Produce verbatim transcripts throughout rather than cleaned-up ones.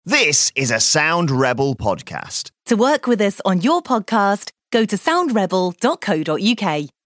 This is a Sound Rebel podcast. To work with us on your podcast, go to sound rebel dot co dot uk.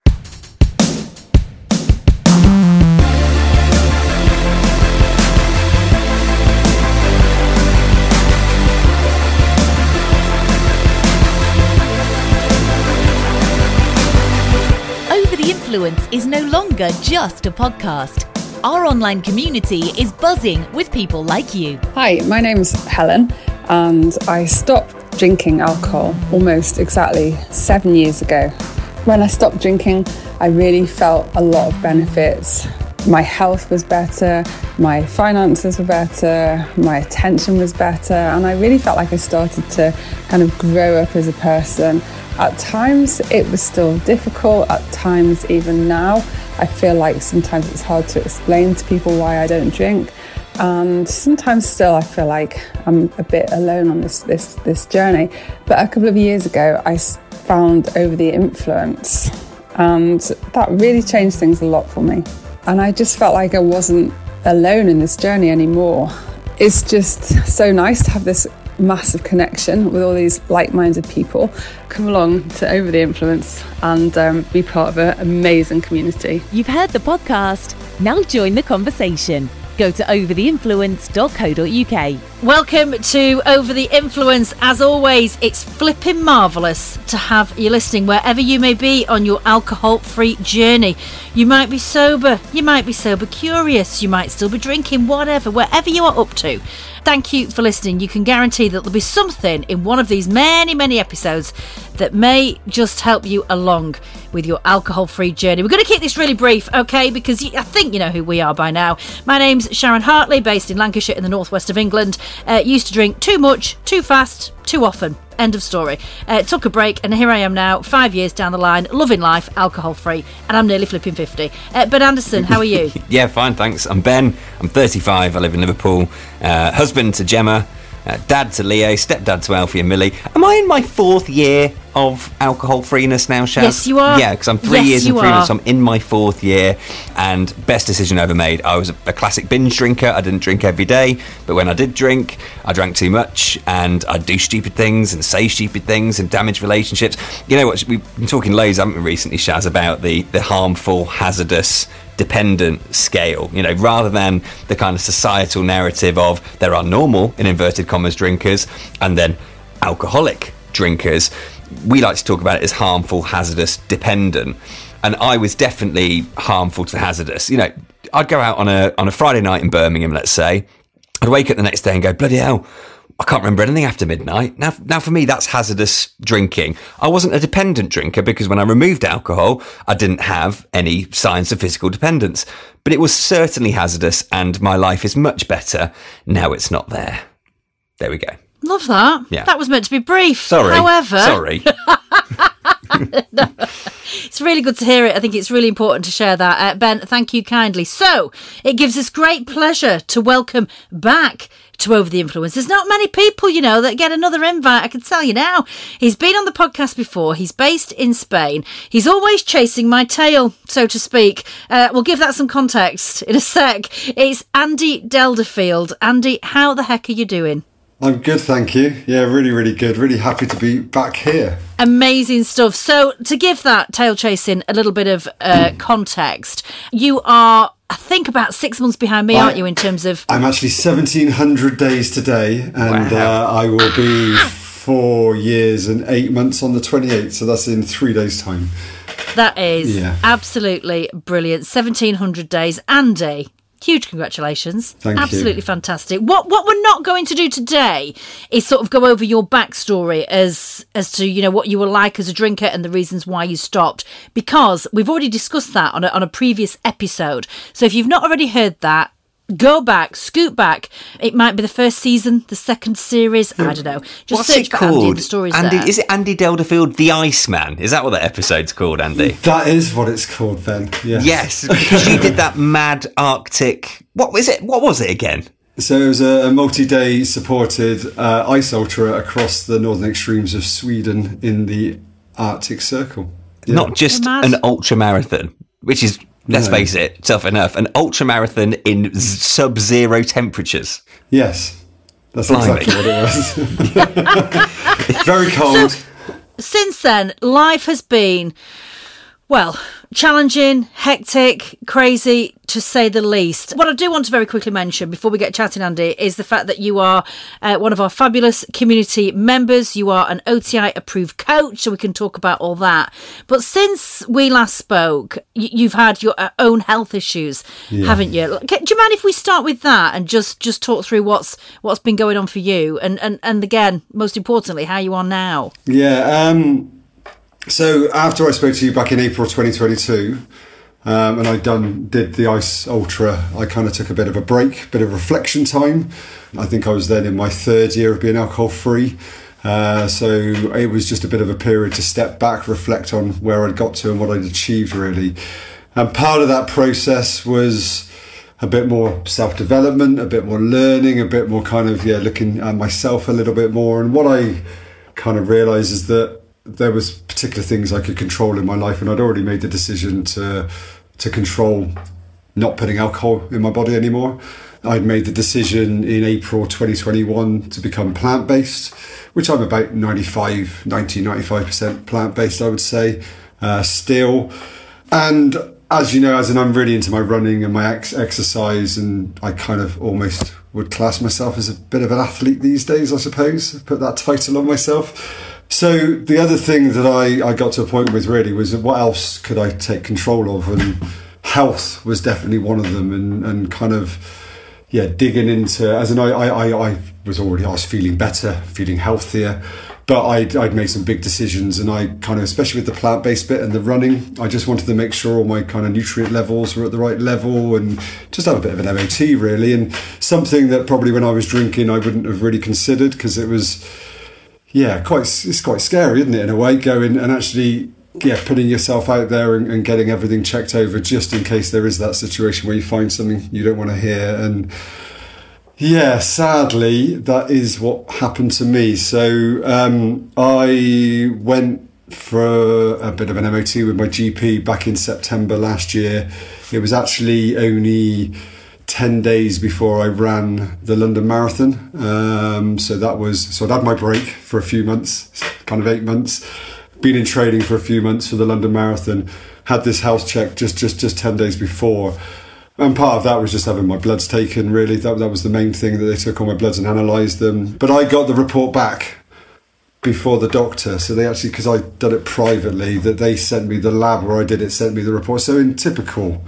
Over the Influence is no longer just a podcast. Our online community is buzzing with people like you. Hi, my name's Helen, and I stopped drinking alcohol almost exactly seven years ago. When I stopped drinking, I really felt a lot of benefits. My health was better, my finances were better, my attention was better, and I really felt like I started to kind of grow up as a person. At times it was still difficult, at times even now I feel like sometimes it's hard to explain to people why I don't drink, and sometimes still I feel like I'm a bit alone on this this this journey. But a couple of years ago I found Over the Influence, and that really changed things a lot for me, and I just felt like I wasn't alone in this journey anymore. It's just so nice to have this massive connection with all these like-minded people. Come along to Over the Influence and um, be part of an amazing community. You've heard the podcast. Now join the conversation. Go to over the influence dot co dot uk. Welcome to Over the Influence. As always, it's flipping marvellous to have you listening wherever you may be on your alcohol-free journey. You might be sober, you might be sober curious, you might still be drinking, whatever, wherever you are up to. Thank you for listening. You can guarantee that there'll be something in one of these many, many episodes that may just help you along with your alcohol-free journey. We're going to keep this really brief, okay, because I think you know who we are by now. My name's Sharon Hartley, based in Lancashire in the northwest of England. Uh, used to drink too much, too fast, too often. End of story. Uh, took a break, and here I am now, five years down the line, loving life, alcohol-free, and I'm nearly flipping fifty. Uh, Ben Anderson, how are you? Yeah, fine, thanks. I'm Ben. I'm thirty-five. I live in Liverpool. Uh, husband to Gemma. Uh, dad to Leo, stepdad to Alfie and Millie. Am I in my fourth year of alcohol freeness now, Shaz? Yes, you are. Yeah, because I'm three yes, years in you freeness, are. so I'm in my fourth year, and best decision I ever made. I was a, a classic binge drinker. I didn't drink every day, but when I did drink, I drank too much, and I'd do stupid things and say stupid things and damage relationships. You know what? We've been talking loads, haven't we, recently, Shaz, about the, the harmful, hazardous, dependent scale, you know, rather than the kind of societal narrative of there are normal, in inverted commas, drinkers and then alcoholic drinkers. We like to talk about it as harmful, hazardous, dependent. And I was definitely harmful to hazardous. You know, I'd go out on a on a Friday night in Birmingham, let's say. I'd wake up the next day and go, bloody hell, I can't remember anything after midnight. Now, now for me, that's hazardous drinking. I wasn't a dependent drinker because when I removed alcohol, I didn't have any signs of physical dependence. But it was certainly hazardous, and my life is much better now it's not there. There we go. Love that. Yeah. That was meant to be brief. Sorry. However, Sorry. no, it's really good to hear it. I think it's really important to share that. Uh, Ben, thank you kindly. So, it gives us great pleasure to welcome back to Over the Influence. There's not many people, you know, that get another invite, I can tell you now. He's been on the podcast before. He's based in Spain. He's always chasing my tail, so to speak. Uh, we'll give that some context in a sec. It's Andy Delderfield. Andy, how the heck are you doing? I'm good, thank you. Yeah, really, really good. Really happy to be back here. Amazing stuff. So, to give that tail chasing a little bit of uh, context, you are, I think, about six months behind me, I, aren't you, in terms of... I'm actually seventeen hundred days today, and Wow. uh, I will be four years and eight months on the twenty-eighth, so that's in three days' time. That is Yeah. absolutely brilliant. seventeen hundred days. Andy, huge congratulations. Thank you. Absolutely fantastic. What what we're not going to do today is sort of go over your backstory as as to, you know, what you were like as a drinker and the reasons why you stopped, because we've already discussed that on a, on a previous episode. So if you've not already heard that, go back, scoot back. It might be the first season, the second series. I don't know. Just What's search it for Andy and called? the stories Andy, there. is it Andy Delderfield, the Iceman? Is that what that episode's called, Andy? That is what it's called, Ben. Yes. Yes, because you did that mad Arctic. What was it? What was it again? So it was a, a multi-day supported uh, ice ultra across the northern extremes of Sweden in the Arctic Circle. Yeah. Not just Mad. an ultra marathon, which is, let's No. face it, tough enough. An ultra marathon in z- sub-zero temperatures. Yes, That's Blimey. exactly what it was. Very cold. So, since then, life has been, well, challenging, hectic, crazy, to say the least. What I do want to very quickly mention before we get chatting, Andy, is the fact that you are uh, one of our fabulous community members. You are an O T I approved coach, so we can talk about all that. But since we last spoke, y- you've had your uh, own health issues, yeah. haven't you? Okay, do you mind if we start with that and just, just talk through what's what's been going on for you? And, and, and again, most importantly, how you are now? Yeah, um... So after I spoke to you back in April twenty twenty-two, um, and I done did the Ice Ultra, I kind of took a bit of a break, bit of reflection time. I think I was then in my third year of being alcohol free, uh, so it was just a bit of a period to step back, reflect on where I'd got to and what I'd achieved really. And part of that process was a bit more self-development, a bit more learning, a bit more kind of yeah looking at myself a little bit more. And what I kind of realised is that there was particular things I could control in my life, and I'd already made the decision to to control not putting alcohol in my body anymore. I'd made the decision in April twenty twenty-one to become plant-based, which I'm about ninety-five, ninety, ninety-five percent plant-based, I would say, uh, still. And as you know, as in I'm really into my running and my ex- exercise, and I kind of almost would class myself as a bit of an athlete these days, I suppose, put that title on myself. So the other thing that I, I got to a point with really was what else could I take control of, and health was definitely one of them, and, and kind of yeah digging into, as in I, I, I was already I was feeling better, feeling healthier, but I'd, I'd made some big decisions, and I kind of, especially with the plant-based bit and the running, I just wanted to make sure all my kind of nutrient levels were at the right level and just have a bit of an M O T really, and something that probably when I was drinking I wouldn't have really considered, because it was yeah, quite. It's quite scary, isn't it, in a way, going and actually, yeah, putting yourself out there and, and getting everything checked over just in case there is that situation where you find something you don't want to hear. And yeah, sadly, that is what happened to me. So um, I went for a bit of an M O T with my G P back in September last year. It was actually only ten days before I ran the London Marathon. Um, so that was, so I'd had my break for a few months, kind of eight months, been in training for a few months for the London Marathon, had this health check just, just, just ten days before. And part of that was just having my bloods taken, really. That, that was the main thing, that they took all my bloods and analysed them. But I got the report back before the doctor. So they actually, because I'd done it privately, that they sent me, the lab where I did it sent me the report. So in typical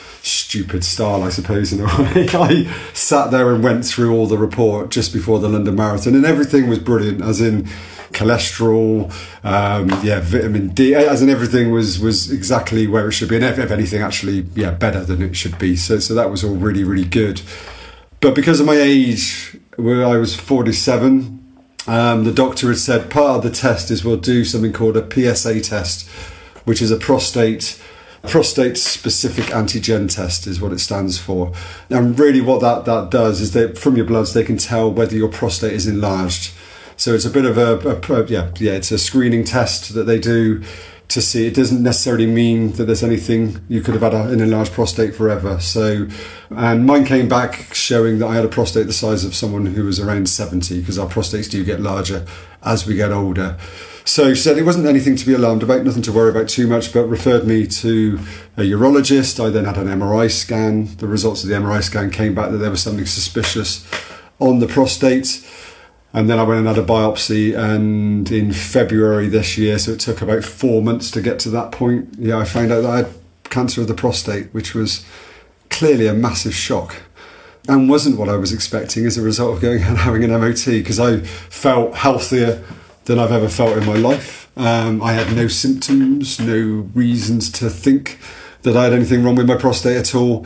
stupid style, I suppose, in a way, I sat there and went through all the report just before the London Marathon, and everything was brilliant, as in cholesterol, um, yeah, vitamin D, as in everything was was exactly where it should be, and if, if anything, actually, yeah, better than it should be. So, so that was all really, really good. But because of my age, where I was forty-seven, um, the doctor had said part of the test is we'll do something called a P S A test, which is a prostate. Prostate specific antigen test is what it stands for. And really what that, that does is that from your bloods they can tell whether your prostate is enlarged. So it's a bit of a, a, a yeah yeah it's a screening test that they do to see. It doesn't necessarily mean that there's anything, you could have had a, an enlarged prostate forever. So, and mine came back showing that I had a prostate the size of someone who was around seventy, because our prostates do get larger as we get older. So she said it wasn't anything to be alarmed about, nothing to worry about too much, but referred me to a urologist. I then had an M R I scan. The results of the M R I scan came back that there was something suspicious on the prostate. And then I went and had a biopsy, and in February this year, so it took about four months to get to that point, yeah, I found out that I had cancer of the prostate, which was clearly a massive shock and wasn't what I was expecting as a result of going and having an M O T, because I felt healthier than I've ever felt in my life. Um, I had no symptoms, no reasons to think that I had anything wrong with my prostate at all.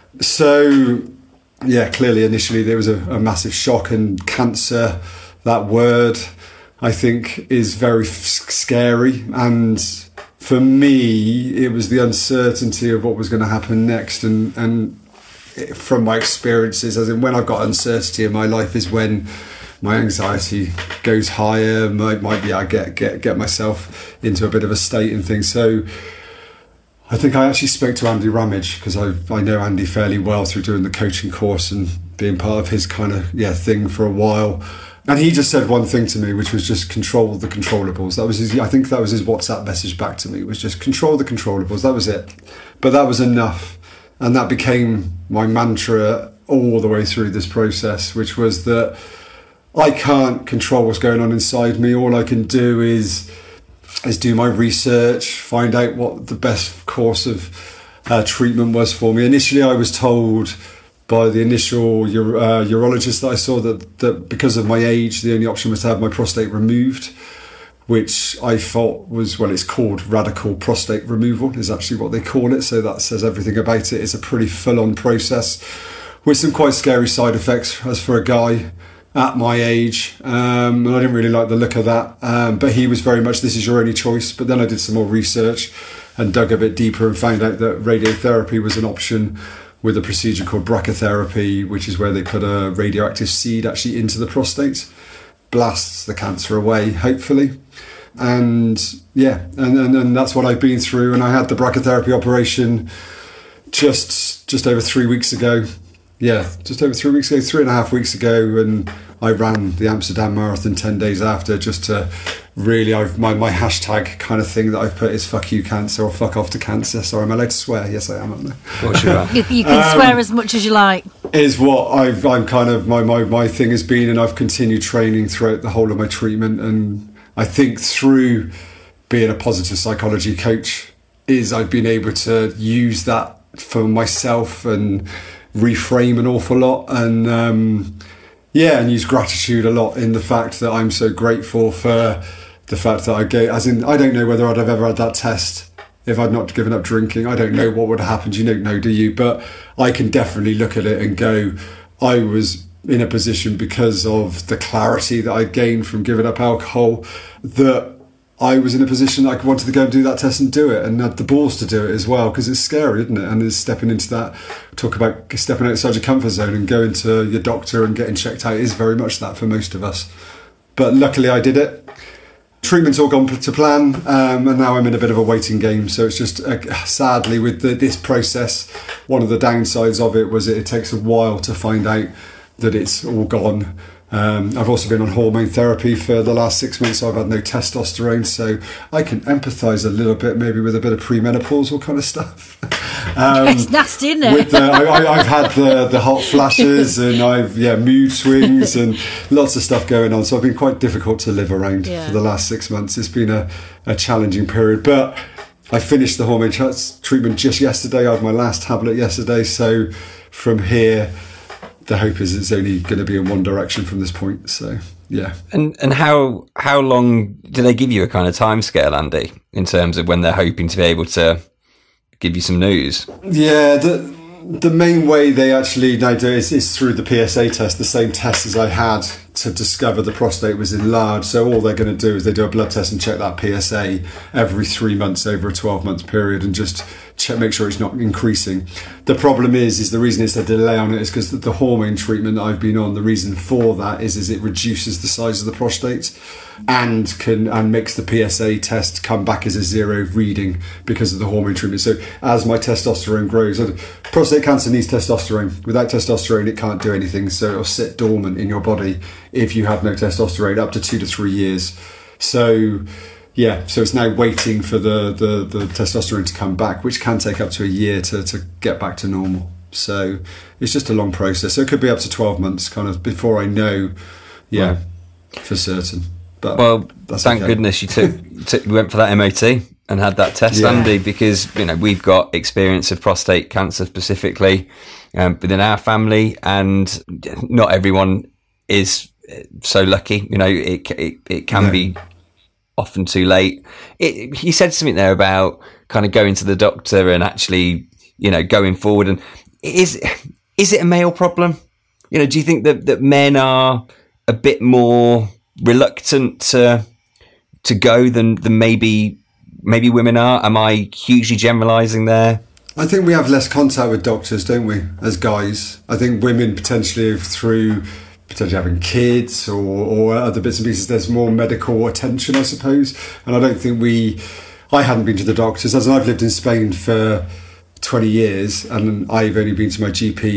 So, yeah, clearly initially there was a, a massive shock, and cancer, that word, I think is very f- scary. And for me, it was the uncertainty of what was going to happen next. And, and from my experiences, as in when I've got uncertainty in my life is when my anxiety goes higher, might, might yeah, I get, get, get myself into a bit of a state and things. So I think I actually spoke to Andy Ramage, because I I know Andy fairly well through doing the coaching course, and being part of his kind of yeah thing for a while. And he just said one thing to me, which was just control the controllables. That was his, I think that was his WhatsApp message back to me, was just control the controllables. That was it. But that was enough. And that became my mantra all the way through this process, which was that I can't control what's going on inside me. All I can do is is do my research, find out what the best course of uh, treatment was for me. Initially, I was told by the initial ur- uh, urologist that I saw that, that because of my age, the only option was to have my prostate removed, which I thought was, well, it's called radical prostate removal, is actually what they call it. So that says everything about it. It's a pretty full-on process with some quite scary side effects as for a guy at my age. Um, and I didn't really like the look of that. Um, but he was very much, this is your only choice. But then I did some more research and dug a bit deeper and found out that radiotherapy was an option, with a procedure called brachytherapy, which is where they put a radioactive seed actually into the prostate, blasts the cancer away, hopefully. And yeah, and, and, and that's what I've been through. And I had the brachytherapy operation just just over three weeks ago. Yeah, just over three weeks ago, three and a half weeks ago. And I ran the Amsterdam Marathon ten days after, just to really, I've my, my hashtag kind of thing that I've put is fuck you cancer, or fuck off to cancer. Sorry, am I allowed to swear? Yes, I am, aren't I? What's your You, you can um, swear as much as you like. Is what I've, I'm kind of, my, my, my thing has been, and I've continued training throughout the whole of my treatment. And I think through being a positive psychology coach is I've been able to use that for myself and reframe an awful lot. And, um, yeah, and use gratitude a lot in the fact that I'm so grateful for the fact that I gave, as in, I don't know whether I'd have ever had that test if I'd not given up drinking. I don't know what would have happened. You don't know, do you? But I can definitely look at it and go, I was in a position because of the clarity that I gained from giving up alcohol, that I was in a position that I wanted to go and do that test and do it, and had the balls to do it as well, because it's scary, isn't it? And it's stepping into that, talk about stepping outside your comfort zone and going to your doctor and getting checked out is very much that for most of us. But luckily I did it. Treatment's all gone to plan, um, and now I'm in a bit of a waiting game. So it's just, uh, sadly, with the, this process, one of the downsides of it was it, it takes a while to find out that it's all gone. Um, I've also been on hormone therapy for the last six months, so I've had no testosterone, so I can empathise a little bit, maybe with a bit of premenopausal kind of stuff. Um, it's nasty, isn't it? With the, I, I, I've had the, the hot flashes, and I've yeah mood swings and lots of stuff going on, so I've been quite difficult to live around yeah. for the last six months. It's been a, a challenging period, but I finished the hormone treatment just yesterday. I had my last tablet yesterday, so from here, the hope is it's only going to be in one direction from this point. So yeah. And and how how long do they give you a kind of time scale, Andy, in terms of when they're hoping to be able to give you some news? Yeah, the the main way they actually now do it is, is through the P S A test, the same test as I had to discover the prostate was enlarged. So all they're going to do is they do a blood test and check that P S A every three months over a twelve month period, and just check, make sure it's not increasing. The problem is, is the reason it's a delay on it is because the, the hormone treatment that I've been on, the reason for that is, is it reduces the size of the prostate and can and makes the P S A test come back as a zero reading because of the hormone treatment. So as my testosterone grows, prostate cancer needs testosterone. Without testosterone, it can't do anything. So it'll sit dormant in your body if you have no testosterone up to two to three years. So yeah, so it's now waiting for the, the, the testosterone to come back, which can take up to a year to, to get back to normal. So it's just a long process. So it could be up to twelve months kind of before I know, yeah, right. for certain. But well, thank okay. goodness you took, took you went for that M O T and had that test, yeah. Andy, because you know we've got experience of prostate cancer specifically um, within our family, and not everyone is so lucky. You know, it it, it can no. be often too late. It, you said something there about kind of going to the doctor and actually, you know, going forward. And is is it a male problem? You know, do you think that that men are a bit more reluctant to to go than than maybe maybe women are? Am I hugely generalising there? I think we have less contact with doctors, don't we, as guys? I think women potentially through potentially having kids or, or other bits and pieces, there's more medical attention, I suppose. And I don't think we I hadn't been to the doctors, as I've lived in Spain for twenty years, and I've only been to my G P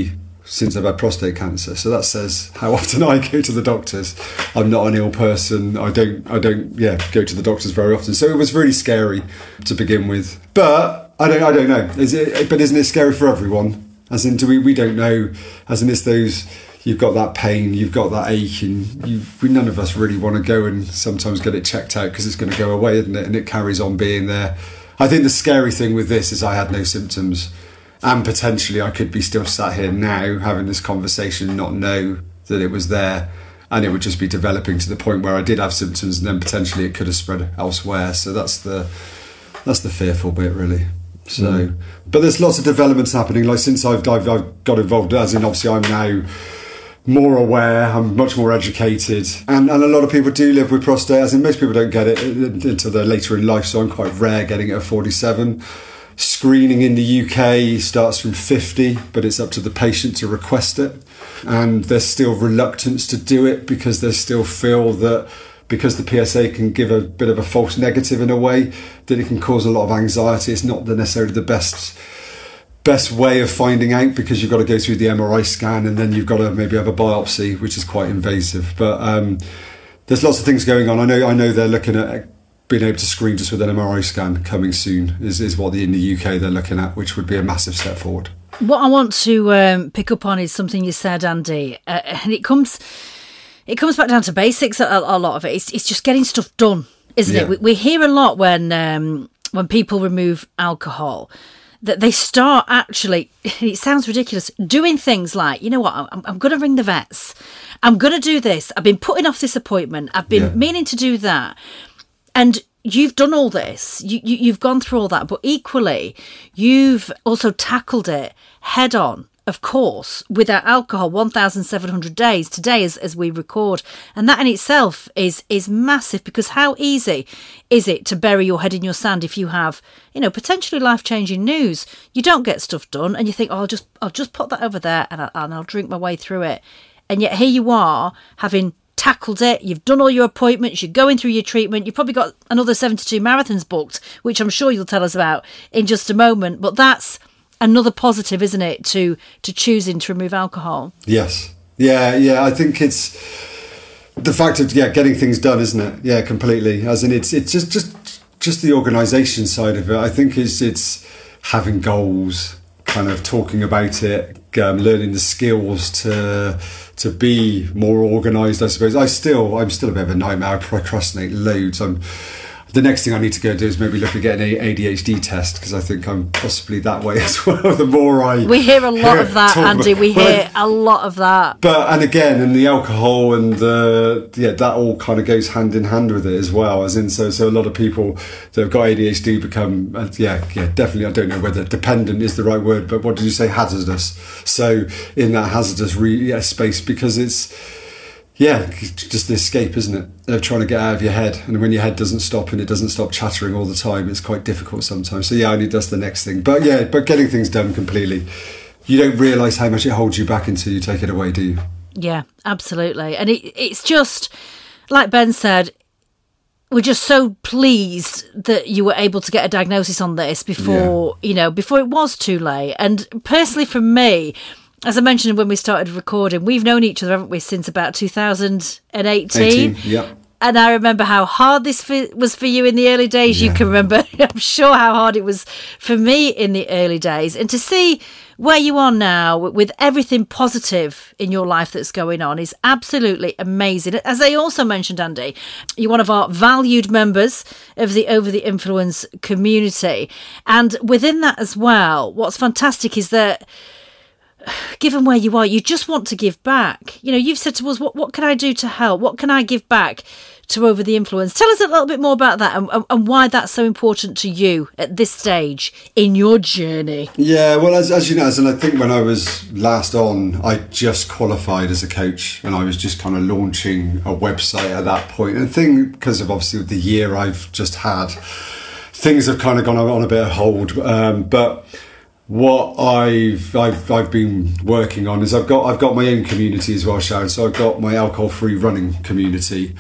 since I've had prostate cancer. So that says how often I go to the doctors. I'm not an ill person. I don't, I don't, yeah, go to the doctors very often. So it was really scary to begin with. But I don't, I don't know. Is it? But isn't it scary for everyone? As in, do we? We don't know. As in, it's those. You've got that pain. You've got that ache, and you. We, none of us really want to go and sometimes get it checked out because it's going to go away, isn't it? And it carries on being there. I think the scary thing with this is I had no symptoms. And potentially I could be still sat here now having this conversation and not know that it was there. And it would just be developing to the point where I did have symptoms and then potentially it could have spread elsewhere. So that's the that's the fearful bit, really. So, mm. But there's lots of developments happening. Like since I've, I've, I've got involved, as in obviously I'm now more aware, I'm much more educated. And, and a lot of people do live with prostate, as in most people don't get it until they're later in life. So I'm quite rare getting it at forty-seven. Screening in the U K starts from fifty, but it's up to the patient to request it. And there's still reluctance to do it because they still feel that because the P S A can give a bit of a false negative in a way, that it can cause a lot of anxiety. It's not the necessarily the best best way of finding out because you've got to go through the M R I scan and then you've got to maybe have a biopsy, which is quite invasive. But um, there's lots of things going on. I know I know they're looking at being able to screen just with an M R I scan coming soon is, is what the, in the U K they're looking at, which would be a massive step forward. What I want to um, pick up on is something you said, Andy, uh, and it comes it comes back down to basics. A, a lot of it, it's, it's just getting stuff done, isn't yeah. it? We, we hear a lot when um, when people remove alcohol that they start actually. It sounds ridiculous, doing things like, you know what, I'm, I'm going to ring the vets. I'm going to do this. I've been putting off this appointment. I've been yeah. meaning to do that. And you've done all this, you, you, you've gone through all that, but equally, you've also tackled it head on, of course, without alcohol, one thousand seven hundred days today as, as we record. And that in itself is is massive because how easy is it to bury your head in your sand if you have, you know, potentially life-changing news? You don't get stuff done and you think, oh, I'll just, I'll just put that over there and, I, and I'll drink my way through it. And yet here you are having tackled it, you've done all your appointments, you're going through your treatment, you've probably got another seventy-two marathons booked, which I'm sure you'll tell us about in just a moment. But that's another positive, isn't it, to to choosing to remove alcohol? Yes. Yeah, yeah, I think it's the fact of yeah, getting things done, isn't it? Yeah, completely. As in it's it's just just just the organisation side of it. I think it's it's having goals, kind of talking about it, um, learning the skills to to be more organised, I suppose. I still, I'm still a bit of a nightmare. I procrastinate loads. I'm, the next thing I need to go do is maybe look at getting an A D H D test because I think I'm possibly that way as well. The more I we hear a lot hear, of that, Andy. About, we hear well, a lot of that. But and again, and the alcohol and the yeah, that all kind of goes hand in hand with it as well. As in, so so a lot of people that have got A D H D become uh, yeah yeah definitely. I don't know whether dependent is the right word, but what did you say? Hazardous. So in that hazardous re- yeah, space because it's. Yeah, just the escape, isn't it? Of trying to get out of your head. And when your head doesn't stop and it doesn't stop chattering all the time, it's quite difficult sometimes. So yeah, I need that's the next thing. But yeah, but getting things done completely. You don't realise how much it holds you back until you take it away, do you? Yeah, absolutely. And it, it's just, like Ben said, we're just so pleased that you were able to get a diagnosis on this before, yeah. you know, before it was too late. And personally for me, as I mentioned when we started recording, we've known each other, haven't we, since about two thousand eighteen? eighteen, yeah. And I remember how hard this for, was for you in the early days. Yeah. You can remember, I'm sure, how hard it was for me in the early days. And to see where you are now with everything positive in your life that's going on is absolutely amazing. As I also mentioned, Andy, you're one of our valued members of the Over the Influence community. And within that as well, what's fantastic is that given where you are, you just want to give back. You know, you've said to us, what, what can I do to help? What can I give back to Over the Influence? Tell us a little bit more about that and, and why that's so important to you at this stage in your journey. Yeah, well, as, as you know, and I think when I was last on, I just qualified as a coach and I was just kind of launching a website at that point. And the thing, because of obviously the year I've just had, things have kind of gone on a bit of hold. Um, but what I've I've I've been working on is I've got I've got my own community as well, Sharon. So I've got my alcohol-free running community,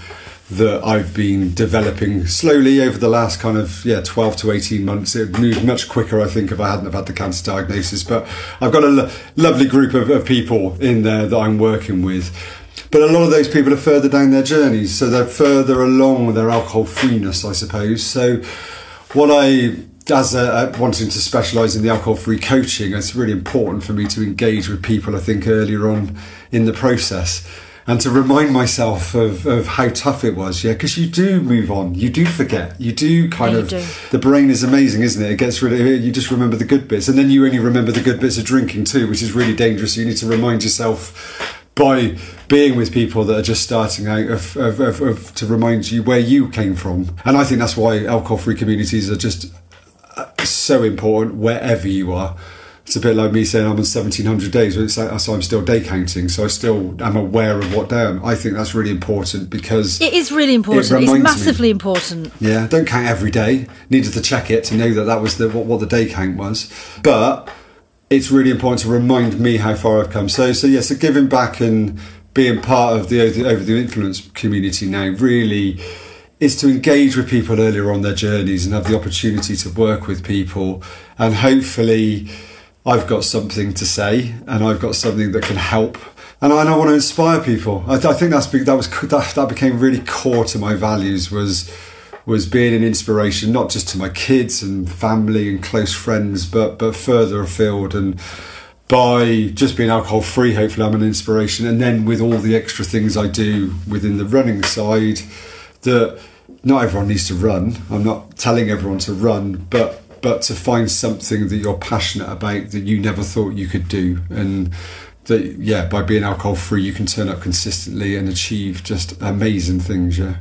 that I've been developing slowly over the last kind of yeah twelve to eighteen months. It moved much quicker, I think, if I hadn't have had the cancer diagnosis. But I've got a lo- lovely group of, of people in there that I'm working with. But a lot of those people are further down their journeys, so they're further along with their alcohol freeness, I suppose. So what I, as a, wanting to specialise in the alcohol free coaching, it's really important for me to engage with people, I think, earlier on in the process. And to remind myself of, of how tough it was, yeah, because you do move on, you do forget, you do kind yeah, of, do. The brain is amazing, isn't it? It gets rid of it, you just remember the good bits, and then you only remember the good bits of drinking too, which is really dangerous. You need to remind yourself by being with people that are just starting out of, of, of, of to remind you where you came from. And I think that's why alcohol-free communities are just so important wherever you are. It's a bit like me saying I'm on seventeen hundred days, but it's like, so I'm still day counting, so I still am aware of what day I'm. I think that's really important because it is really important. It it's massively me. important. Yeah, don't count every day. Needed to check it to know that that was the what, what the day count was, but it's really important to remind me how far I've come. So, so yeah, so giving back and being part of the Over the Influence community now really is to engage with people earlier on their journeys and have the opportunity to work with people, and hopefully I've got something to say and I've got something that can help, and I, and I want to inspire people. I, I think that's that was that, that became really core to my values was was being an inspiration, not just to my kids and family and close friends, but but further afield. And by just being alcohol free, hopefully I'm an inspiration. And then with all the extra things I do within the running side, that not everyone needs to run. I'm not telling everyone to run, but but to find something that you're passionate about that you never thought you could do. And that, yeah, by being alcohol free, you can turn up consistently and achieve just amazing things, yeah.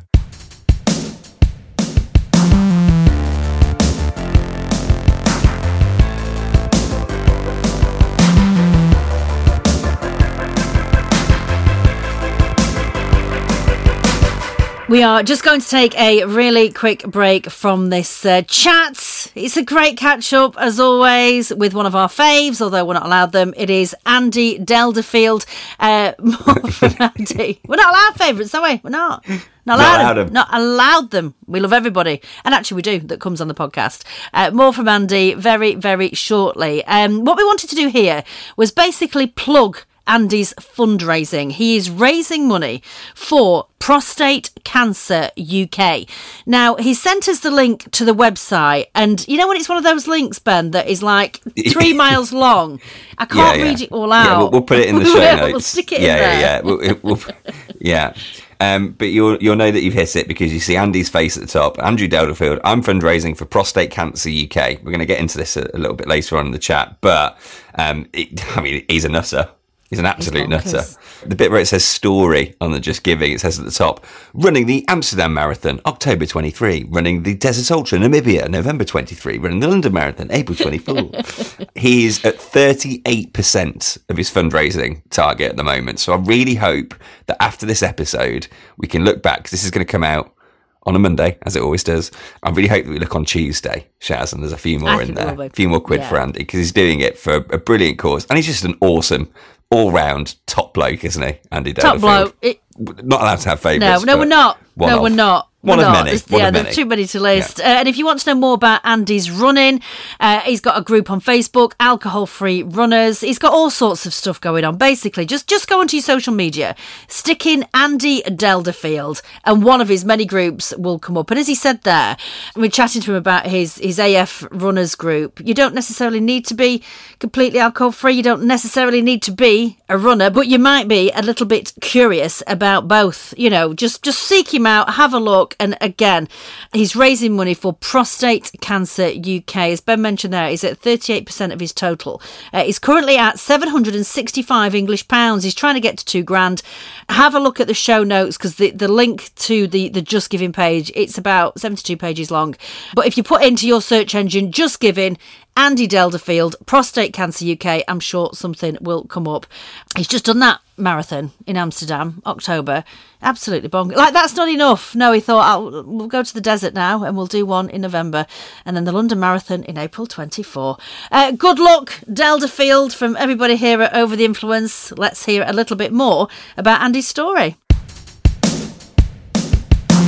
We are just going to take a really quick break from this uh, chat. It's a great catch-up, as always, with one of our faves, although we're not allowed them. It is Andy Delderfield. Uh, more from Andy. We're not allowed favourites, are we? We're not. Not allowed, not allowed them. them. Not allowed them. We love everybody. And actually we do, that comes on the podcast. Uh, more from Andy very, very shortly. Um, what we wanted to do here was basically plug Andy's fundraising. He is raising money for Prostate Cancer U K. Now, he sent us the link to the website, and you know when it's one of those links, Ben, that is like three miles long? I can't yeah, yeah. read it all out. Yeah, we'll, we'll put it in the show notes. We'll stick it yeah, in there. Yeah, yeah, we'll, we'll, yeah. Um, but you'll you'll know that you've hit it because you see Andy's face at the top. Andrew Delderfield. I'm fundraising for Prostate Cancer U K. We're going to get into this a, a little bit later on in the chat, but um, it, I mean, he's a nutter. He's an absolute nutter. The bit where it says story on the Just Giving, it says at the top, running the Amsterdam Marathon, October twenty-third, running the Desert Ultra, Namibia, November twenty-third, running the London Marathon, April twenty-fourth. He is at thirty-eight percent of his fundraising target at the moment. So I really hope that after this episode, we can look back, because this is going to come out on a Monday, as it always does. I really hope that we look on Tuesday, Shaz, and there's a few more in there. A few more quid yeah. for Andy, because he's doing it for a brilliant cause. And he's just an awesome, all-round top bloke, isn't he, Andy Delderfield? Top bloke. It, not allowed to have favourites. No, no, we're not. No, of. we're not. One we're of not. many. There's, One yeah, of there's many. too many to list. Yeah. Uh, and if you want to know more about Andy's running, uh, he's got a group on Facebook, Alcohol Free Runners. He's got all sorts of stuff going on. Basically, just, just go onto your social media, stick in Andy Delderfield, and one of his many groups will come up. And as he said there, we're chatting to him about his, his A F Runners group. You don't necessarily need to be completely alcohol free. You don't necessarily need to be a runner, but you might be a little bit curious about both. You know, just, just seek him out, have a look. And again, he's raising money for Prostate Cancer U K. As Ben mentioned there, he's at thirty-eight percent of his total. Uh, he's currently at seven hundred sixty-five English pounds. He's trying to get to two grand. Have a look at the show notes, because the, the link to the, the Just Giving page, it's about seventy-two pages long. But if you put into your search engine, Just Giving, Andy Delderfield, Prostate Cancer U K, I'm sure something will come up. He's just done that marathon in Amsterdam, October. Absolutely bonkers. Like, that's not enough. No, he thought, I'll, we'll go to the desert now and we'll do one in November. And then the London Marathon in April twenty-fourth. Uh, good luck, Delderfield, from everybody here at Over the Influence. Let's hear a little bit more about Andy's story.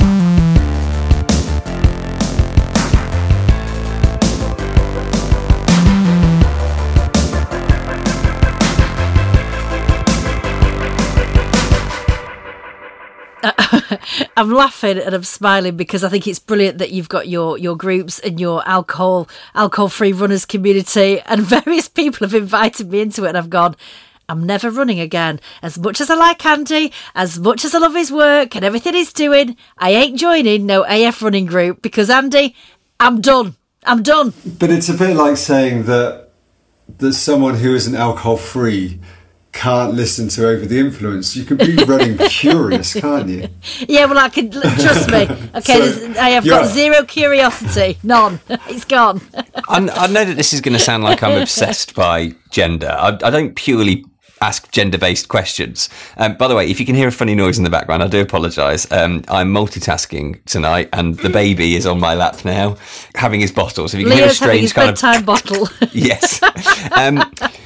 I'm laughing and I'm smiling because I think it's brilliant that you've got your, your groups and your alcohol alcohol free runners community, and various people have invited me into it, and I've gone, I'm never running again. As much as I like Andy, as much as I love his work and everything he's doing, I ain't joining no A F running group because, Andy, I'm done. I'm done. But it's a bit like saying that that someone who isn't alcohol free can't listen to Over the Influence. You can be running curious, can't you? Yeah, well, I can, trust me. Okay, so, I have got zero curiosity. None. It's gone. I, I know that this is going to sound like I'm obsessed by gender. I, I don't purely ask gender-based questions. Um, by the way, if you can hear a funny noise in the background, I do apologise. Um, I'm multitasking tonight, and the baby is on my lap now, having his bottle. So if you can Leo's hear a strange having his kind bedtime of bottle. Yes. Um,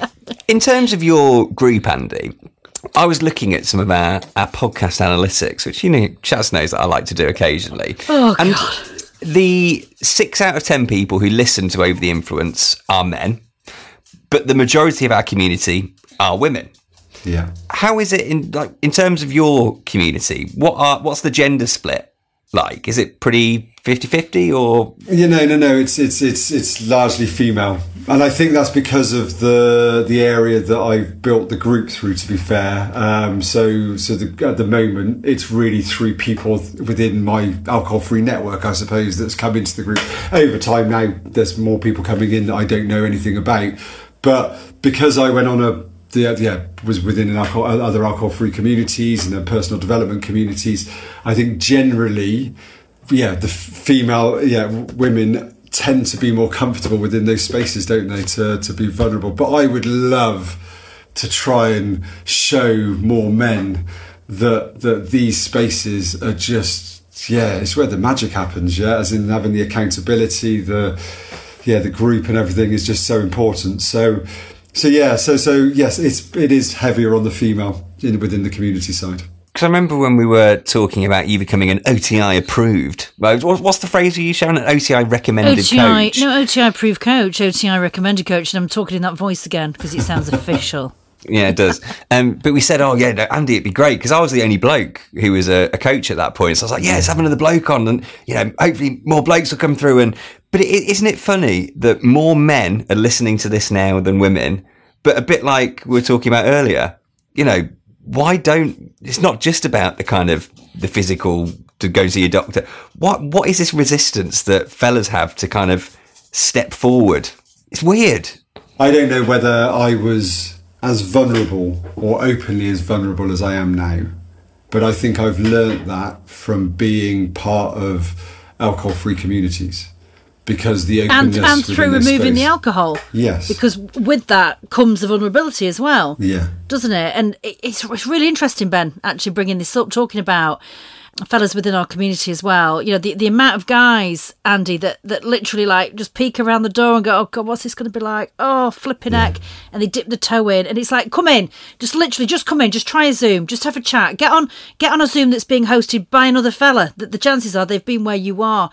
in terms of your group, Andy, I was looking at some of our, our podcast analytics, which, you know, Chaz knows that I like to do occasionally. Oh, and God. The six out of ten people who listen to Over the Influence are men, but the majority of our community are women. Yeah. How is it in like in terms of your community? What are what's the gender split like? Is it pretty fifty-fifty or? You know, no, no. It's it's it's it's largely female, and I think that's because of the the area that I've built the group through. To be fair, um, so so the, at the moment it's really three people within my alcohol-free network, I suppose, that's come into the group. Over time now, there's more people coming in that I don't know anything about, but because I went on a The, yeah, was within an alcohol, other alcohol-free communities and then personal development communities. I think generally, yeah, the female, yeah, women tend to be more comfortable within those spaces, don't they, to, to be vulnerable. But I would love to try and show more men that that these spaces are just, yeah, it's where the magic happens, yeah, as in having the accountability, the, yeah, the group and everything is just so important. So, So yeah, so so yes, it's it is heavier on the female in, within the community side. Because I remember when we were talking about you becoming an O T I approved. What's the phrase you use, Sharon? An O T I recommended O T I, coach? No, O T I approved coach, O T I recommended coach, and I'm talking in that voice again because it sounds official. Yeah, it does. Um, but we said, oh, yeah, no, Andy, it'd be great, because I was the only bloke who was a, a coach at that point. So I was like, yeah, let's have another bloke on, and, you know, hopefully more blokes will come through. And But it, isn't it funny that more men are listening to this now than women? But a bit like we were talking about earlier, you know, why don't, it's not just about the kind of the physical to go see your doctor. What What is this resistance that fellas have to kind of step forward? It's weird. I don't know whether I was as vulnerable or openly as vulnerable as I am now, but I think I've learnt that from being part of alcohol-free communities, because the openness and and through removing space, the alcohol, yes, because with that comes the vulnerability as well, yeah, doesn't it? And it's it's really interesting, Ben, actually bringing this up, talking about fellas within our community as well. You know, the, the amount of guys, Andy, that, that literally like just peek around the door and go, oh God, what's this going to be like? Oh, flipping heck. Yeah. And they dip the toe in, and it's like, come in, just literally just come in, just try a Zoom, just have a chat, get on, get on a Zoom that's being hosted by another fella. That the chances are they've been where you are.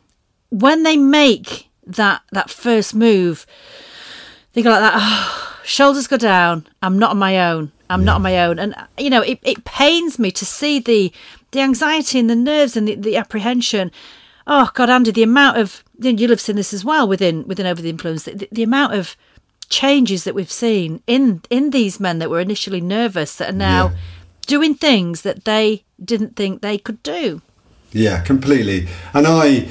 When they make that, that first move, they go like that, oh, shoulders go down. I'm not on my own. I'm yeah. not on my own. And, you know, it, it pains me to see the, the anxiety and the nerves and the, the apprehension. Oh, God, Andy, the amount of, you'll have seen this as well within within Over the Influence, the, the amount of changes that we've seen in, in these men that were initially nervous that are now yeah. doing things that they didn't think they could do. Yeah, completely. And I,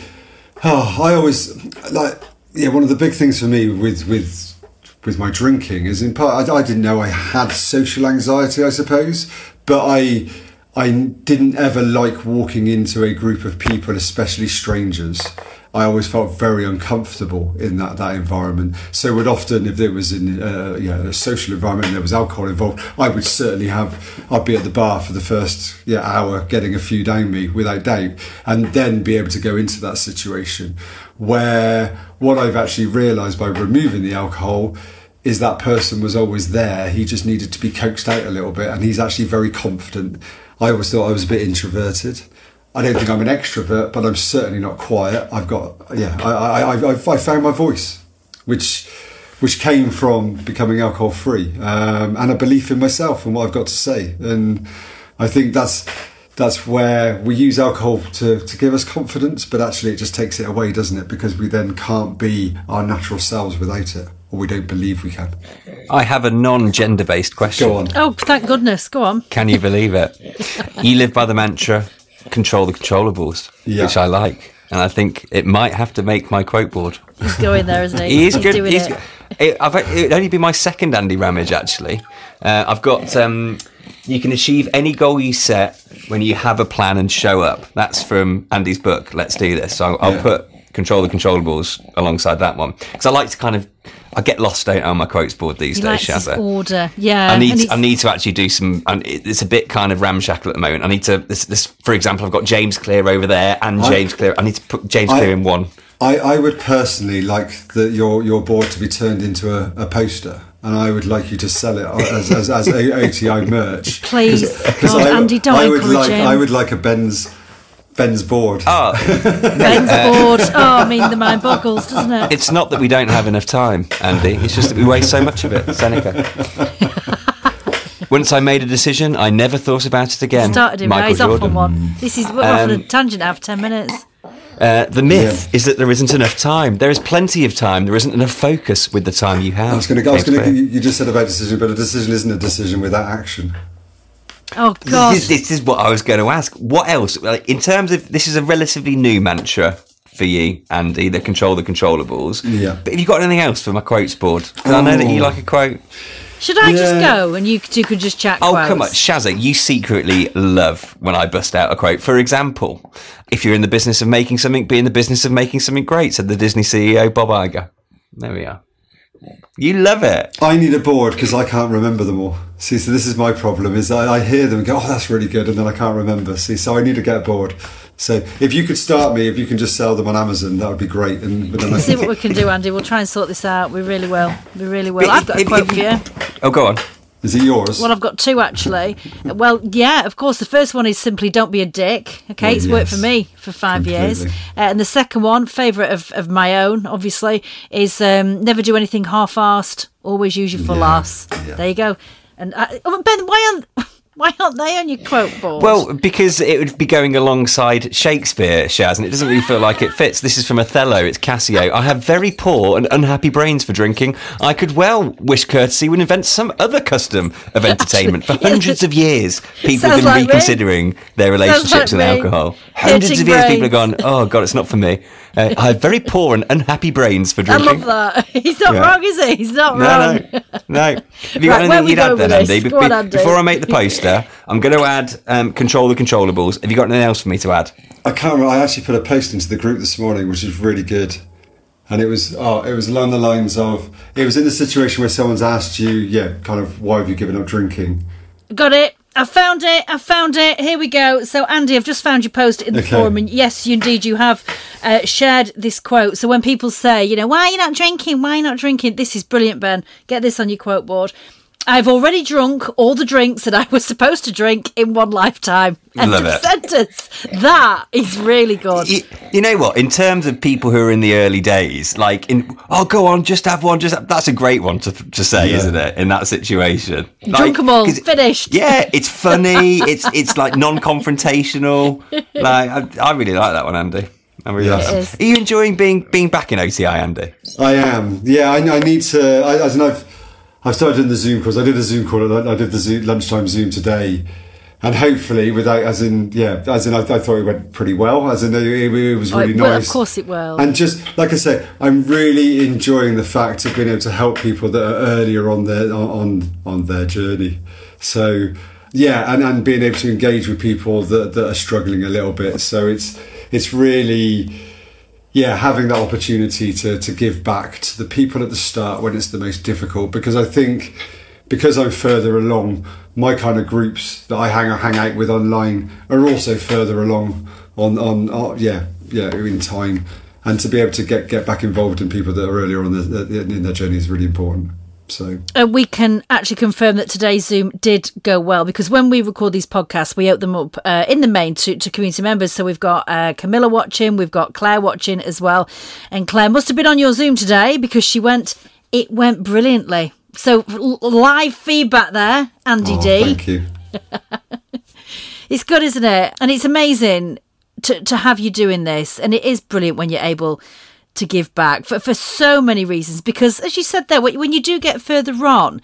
oh, I always, like, yeah, one of the big things for me with, with, with my drinking is in part, I, I didn't know I had social anxiety, I suppose, but I... I didn't ever like walking into a group of people, especially strangers. I always felt very uncomfortable in that, that environment. So would often, if there was in uh, yeah, a social environment and there was alcohol involved, I would certainly have, I'd be at the bar for the first yeah, hour getting a few down me without doubt, and then be able to go into that situation where what I've actually realised by removing the alcohol is that person was always there. He just needed to be coaxed out a little bit, and he's actually very confident. I always thought I was a bit introverted. I don't think I'm an extrovert, but I'm certainly not quiet. I've got, yeah, I, I, I, I found my voice, which, which came from becoming alcohol free, um, and a belief in myself and what I've got to say. And I think that's that's where we use alcohol to, to give us confidence, but actually it just takes it away, doesn't it? Because we then can't be our natural selves without it, or we don't believe we can. I have a non-gender based question. Go on. Oh, thank goodness. Go on. Can you believe it? You live by the mantra, control the controllables, Yeah. which I like. And I think it might have to make my quote board. He's going there, isn't he? He is He's good. doing He's it. good. It, I've, it'd only be my second Andy Ramage, actually. Uh, I've got... Um, you can achieve any goal you set when you have a plan and show up. That's from Andy's book, Let's Do This. So I'll, I'll Yeah. put control the controllables alongside that one. Because I like to kind of... I get lost, don't I, on my quotes board these He days, likes his Shazza. order. Yeah. I and need he's- I need to actually do some. And it- it's a bit kind of ramshackle at the moment. I need to. This, this for example, I've got James Clear over there and I- James Clear. I need to put James I- Clear in one. I, I would personally like the, your your board to be turned into a, a poster, and I would like you to sell it as as, as a O T I merch. Please, 'Cause- 'cause God, I, Andy, don't I would encourage like him. I would like a Ben's Ben's board. Oh, Ben's bored. Oh, I mean, the mind boggles, doesn't it? it's not that we don't have enough time, Andy. It's just that we waste so much of it. Seneca. Once I made a decision, I never thought about it again. Started him. Now Michael he's off Jordan. on one. This is we're off on a Um, tangent now for ten minutes. Uh, the myth is that there isn't enough time. There is plenty of time. There isn't enough focus with the time you have. I was going to. I was James going to. Clear. You just said about decision, but a decision isn't a decision without action. Oh God. This, this is what I was going to ask. What else? Like, in terms of, this is a relatively new mantra for you, Andy, the control the controllables. Yeah. But have you got anything else for my quotes board? 'Cause I know that you Oh. like a quote. Should I just Yeah. go and you two could just chat? Oh, quotes? come on. Shazza, you secretly love when I bust out a quote. For example, if you're in the business of making something, be in the business of making something great, said the Disney C E O, Bob Iger. There we are. You love it. I need a board because I can't remember them all. See, so this is my problem: is I, I hear them and go, "Oh, that's really good," and then I can't remember. See, so I need to get a board. So if you could start me, if you can just sell them on Amazon, that would be great. And but then I See what we can do, Andy. We'll try and sort this out. We really will. We really will. But I've got a if- quote if for you- you. Oh, go on. is it yours? Well, I've got two actually. Well, yeah, of course. The first one is simply "Don't be a dick." Okay, Well, it's worked for yes. me for five years. Completely. Uh, and the second one, favourite of, of my own, obviously, is um, "Never do anything half-assed. Always use your full Yeah, arse." yeah. There you go. And I, oh, Ben, why aren't why aren't they on your quote board? Well, because it would be going alongside Shakespeare, Shaz, and it doesn't really feel like it fits. This is from Othello, it's Cassio. I have very poor and unhappy brains for drinking. I could well wish courtesy would invent some other custom of entertainment. For hundreds of years, people have Sounds been like me. reconsidering their relationships like with me. alcohol. Hundreds Hurting of years, people have brains. gone, oh, God, it's not for me. Uh, I have very poor and unhappy brains for I drinking. love that. He's not Yeah. wrong, is he? He's not No, wrong. no, no. Have you Right, got where anything we you'd add going then, with this? Andy? Be- Go on, be- Andy. Before I make the poster, I'm going to add um, control the controllables. Have you got anything else for me to add? I can't remember. I actually put a post into the group this morning, which is really good. And it was oh, it was along the lines of, it was in a situation where someone's asked you, yeah, kind of, why have you given up drinking? Got it. I found it. I found it. Here we go. So, Andy, I've just found your post in the Okay. forum, and yes, you, indeed, you have uh, shared this quote. So, when people say, you know, why are you not drinking? Why are you not drinking? This is brilliant, Ben. Get this on your quote board. I've already drunk all the drinks that I was supposed to drink in one lifetime. End Love of it. sentence. That is really good. You, you know what? In terms of people who are in the early days, like in, oh, go on, just have one. Just have, that's a great one to to say, Yeah. isn't it? In that situation, Drunk them all. 'cause- Finished. Yeah, it's funny. it's it's like non-confrontational. Like I, I really like that one, Andy. I really Yeah. like It that. is. Are you enjoying being being back in O T I, Andy? I am. Yeah, I, I need to. I, as in I've, I've started doing the Zoom calls. I did a Zoom call. I did the Zoom, lunchtime Zoom today, and hopefully, without, as in, yeah, as in, I, I thought it went pretty well. As in, it, it was Oh, really it will, nice. of course it will. And just like I say, I'm really enjoying the fact of being able to help people that are earlier on their on on their journey. So yeah, and, and being able to engage with people that that are struggling a little bit. So it's it's really. Yeah, having that opportunity to, to give back to the people at the start when it's the most difficult, because I think because I'm further along, my kind of groups that I hang hang out with online are also further along on on, on yeah yeah in time, and to be able to get, get back involved in people that are earlier on the, the, in their journey is really important. So Uh, we can actually confirm that today's Zoom did go well, because when we record these podcasts, we open them up uh, in the main to, to community members. So we've got uh, Camilla watching, we've got Claire watching as well. And Claire must have been on your Zoom today, because she went, it went brilliantly. So l- live feedback there, Andy oh, D. thank you. It's good, isn't it? And it's amazing to, to have you doing this. And it is brilliant when you're able to give back for, for so many reasons. Because, as you said there, when you do get further on,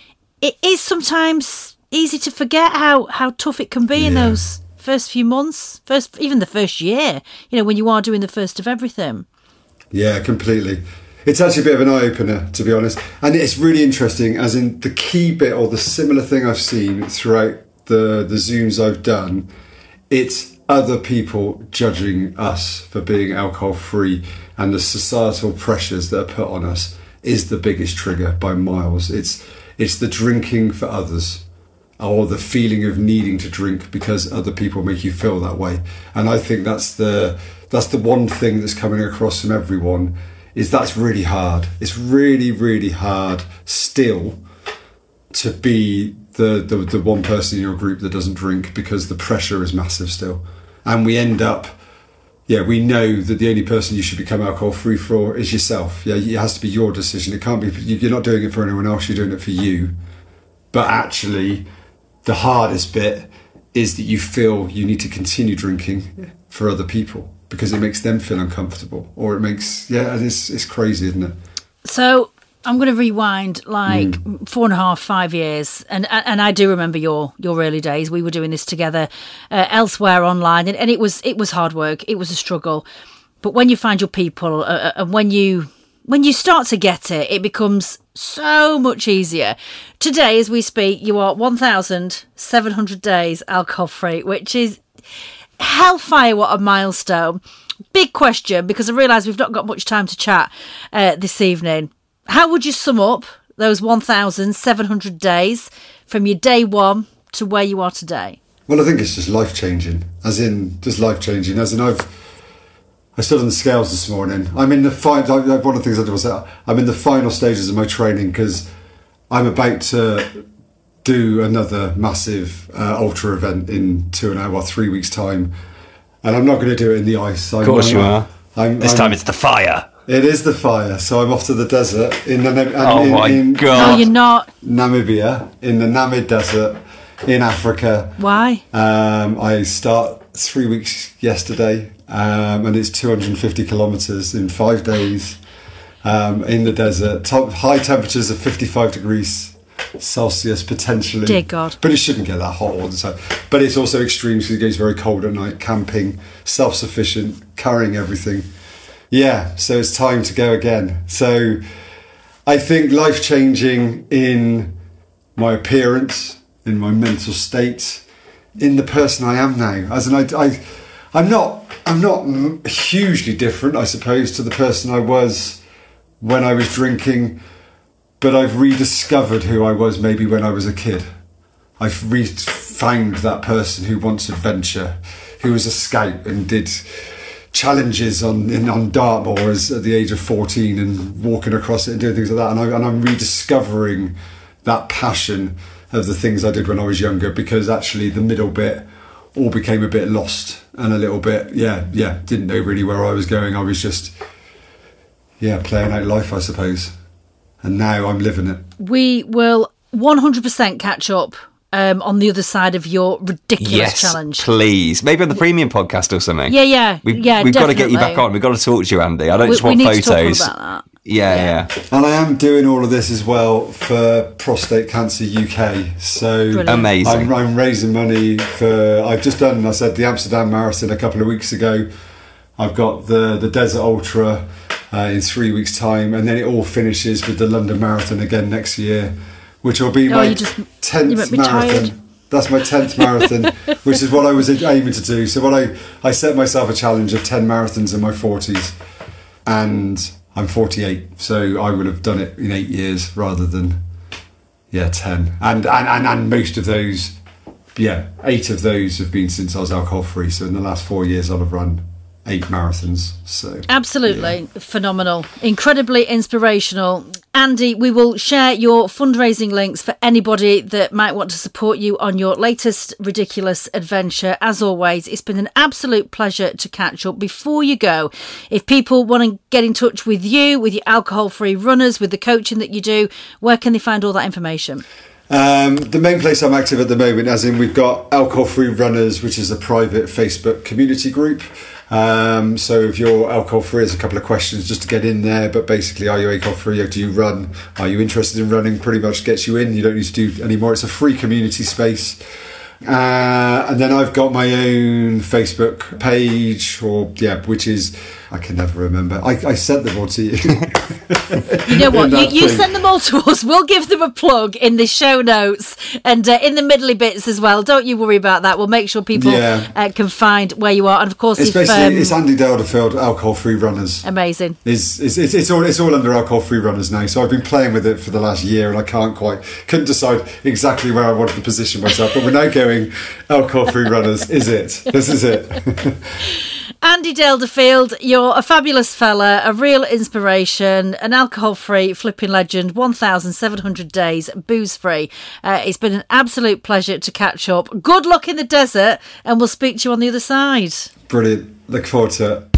it is sometimes easy to forget how, how tough it can be yeah. in those first few months, first even the first year, you know, when you are doing the first of everything. Yeah, completely. It's actually a bit of an eye-opener, to be honest. And it's really interesting, as in the key bit or the similar thing I've seen throughout the, the Zooms I've done, it's other people judging us for being alcohol-free, and the societal pressures that are put on us is the biggest trigger by miles. It's it's the drinking for others, or the feeling of needing to drink because other people make you feel that way. And I think that's the that's the one thing that's coming across from everyone, is that's really hard. It's really, really hard still to be the, the, the one person in your group that doesn't drink, because the pressure is massive still. And we end up, yeah, we know that the only person you should become alcohol-free for is yourself. Yeah, it has to be your decision. It can't be, you're not doing it for anyone else, you're doing it for you. But actually, the hardest bit is that you feel you need to continue drinking for other people because it makes them feel uncomfortable, or it makes, yeah, it's, it's crazy, isn't it? So I'm going to rewind like mm. four and a half, five years. And and I do remember your your early days. We were doing this together uh, elsewhere online, and, and it was it was hard work. It was a struggle. But when you find your people uh, and when you when you start to get it, it becomes so much easier. Today, as we speak, you are one thousand seven hundred days alcohol-free, which is hellfire. What a milestone. Big question, because I realise we've not got much time to chat uh, this evening. How would you sum up those one thousand seven hundred days from your day one to where you are today? Well, I think it's just life-changing, as in, just life-changing, as in I've, I stood on the scales this morning. I'm in the final, one of the things I did was that I'm in the final stages of my training, because I'm about to do another massive uh, ultra event in two and a half or three weeks' time. And I'm not going to do it in the ice. I'm, of course I'm, you are. I'm, this I'm, time it's the fire. It is the fire. So I'm off to the desert in, the, in, oh in, my in God. No, you're not. Namibia, in the Namib Desert in Africa. Why? Um, I start three weeks yesterday, um, and it's two hundred fifty kilometres in five days um, in the desert. Top, high temperatures of fifty-five degrees Celsius potentially. Dear God. But it shouldn't get that hot all the time. But it's also extreme, because it gets very cold at night. Camping, self-sufficient, carrying everything. Yeah, so it's time to go again. So I think life-changing in my appearance, in my mental state, in the person I am now. As in, I, I, I'm not, I'm not hugely different, I suppose, to the person I was when I was drinking. But I've rediscovered who I was maybe when I was a kid. I've re- found that person who wants adventure, who was a scout and did challenges on in, on Dartmoor as, at the age of fourteen, and walking across it and doing things like that. And, I, and I'm rediscovering that passion of the things I did when I was younger, because actually the middle bit all became a bit lost and a little bit, yeah, yeah, didn't know really where I was going. I was just, yeah, playing out life, I suppose. And now I'm living it. We will one hundred percent catch up um, on the other side of your ridiculous yes, challenge. Please. Maybe on the premium podcast or something. Yeah, yeah. We, yeah we've definitely. got to get you back on. We've got to talk to you, Andy. I don't we, just want we photos. Need to talk about that. Yeah, yeah, yeah. And I am doing all of this as well for Prostate Cancer U K. So Brilliant. Amazing. I'm, I'm raising money for, I've just done, I said, the Amsterdam Marathon a couple of weeks ago. I've got the, the Desert Ultra Uh, in three weeks' time, and then it all finishes with the London Marathon again next year, which will be oh, my just, tenth marathon. Tired. That's my tenth marathon, which is what I was aiming to do. So what I, I set myself a challenge of ten marathons in my forties, and I'm forty-eight, so I would have done it in eight years rather than, yeah, ten. And, and, and, and most of those, yeah, eight of those have been since I was alcohol-free. So in the last four years I'll have run eight marathons. So absolutely yeah. Phenomenal, incredibly inspirational. Andy, we will share your fundraising links for anybody that might want to support you on your latest ridiculous adventure. As always, it's been an absolute pleasure to catch up. Before you go, if people want to get in touch with you, with your alcohol-free runners, with the coaching that you do, where can they find all that information? Um, the main place I'm active at the moment, as in we've got Alcohol Free Runners, which is a private Facebook community group. Um, so if you're alcohol free, there's a couple of questions just to get in there. But basically, are you alcohol free? Do you run? Are you interested in running? Pretty much gets you in. You don't need to do any more. It's a free community space. Uh, and then I've got my own Facebook page, or yeah, which is, I can never remember. I, I sent them all to you. You know what? You, you send them all to us. We'll give them a plug in the show notes and uh, in the middly bits as well. Don't you worry about that. We'll make sure people yeah. uh, can find where you are. And of course, it's if, basically um, it's Andy Delderfield, Alcohol Free Runners. Amazing. It's, it's, it's, it's all it's all under Alcohol Free Runners now. So I've been playing with it for the last year, and I can't quite couldn't decide exactly where I wanted to position myself. But we're now going Alcohol Free Runners. Is it? This is it. Andy Delderfield, you're a fabulous fella, a real inspiration, an alcohol-free flipping legend, one thousand seven hundred days booze-free. Uh, it's been an absolute pleasure to catch up. Good luck in the desert, and we'll speak to you on the other side. Brilliant. Look forward to it.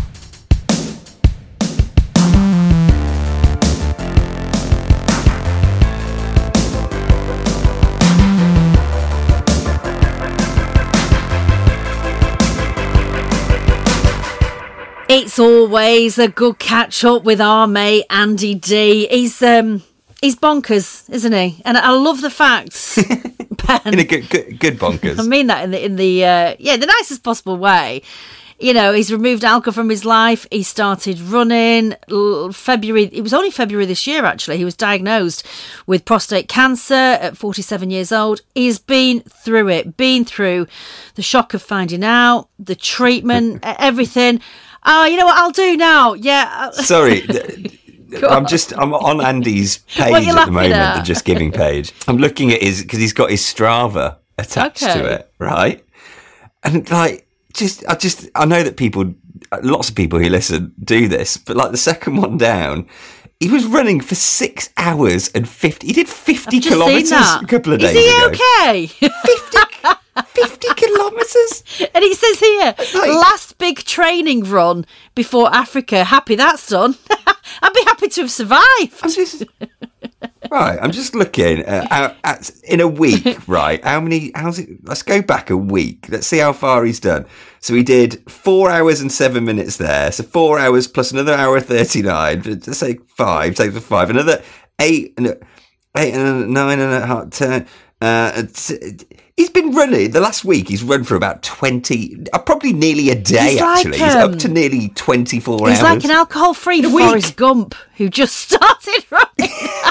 It's always a good catch up with our mate Andy D. He's um he's bonkers, isn't he? And I love the facts. Ben, in a good, good, good bonkers. I mean that in the in the uh, yeah the nicest possible way. You know, he's removed alcohol from his life. He started running February. It was only February this year, actually. He was diagnosed with prostate cancer at forty-seven years old. He's been through it, been through the shock of finding out, the treatment, everything. Oh, you know what I'll do now? Yeah. Sorry. I'm just, I'm on Andy's page at the moment, at? the Just Giving page. I'm looking at his, because he's got his Strava attached okay. to it, right? And like, just, I just, I know that people, lots of people who listen do this, but like the second one down, he was running for six hours and fifty, he did fifty kilometres a couple of days ago. Is he okay? fifty fifty kilometres? And it says here, like, last big training run before Africa. Happy that's done. I'd be happy to have survived. I'm just, right, I'm just looking at, at, at, in a week, right, how many, how's it, let's go back a week. Let's see how far he's done. So he did four hours and seven minutes there. So four hours plus another hour thirty-nine. Let's say five, take the five. Another eight, and eight and nine and a half, ten. Uh, he's been running the last week. He's run for about twenty, uh, probably nearly a day. He's actually, like, um, he's up to nearly twenty-four he's hours. He's like an alcohol-free Forrest Gump who just started running.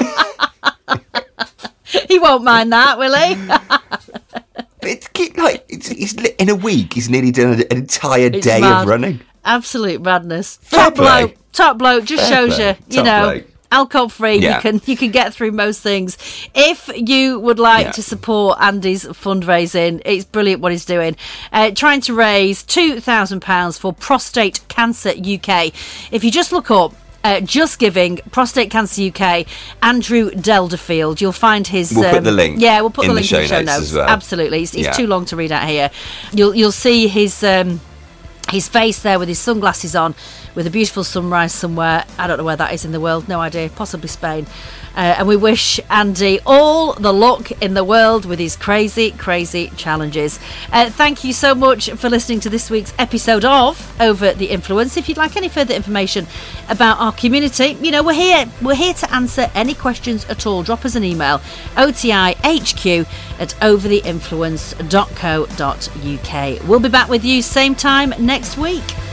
He won't mind that, will he? It's like it's, it's in a week. He's nearly done an entire it's day mad. of running. Absolute madness. Fair top play. bloke, top bloke. Just Fair shows play. you, you top know. bloke. Alcohol free, yeah. you can you can get through most things. If you would like yeah. to support Andy's fundraising, it's brilliant what he's doing. Uh, trying to raise two thousand pounds for Prostate Cancer U K. If you just look up uh, Just Giving Prostate Cancer U K, Andrew Delderfield, you'll find his. We'll um, put the link. Yeah, we'll put in the link the in the show notes, notes as well. Absolutely, it's, it's yeah. too long to read out here. You'll you'll see his. Um, His face there with his sunglasses on, with a beautiful sunrise somewhere. I don't know where that is in the world, no idea, possibly Spain. Uh, and we wish Andy all the luck in the world with his crazy, crazy challenges. Uh, thank you so much for listening to this week's episode of Over the Influence. If you'd like any further information about our community, you know, we're here. We're here to answer any questions at all. Drop us an email, O T I H Q at over the influence dot co dot U K. We'll be back with you same time next week.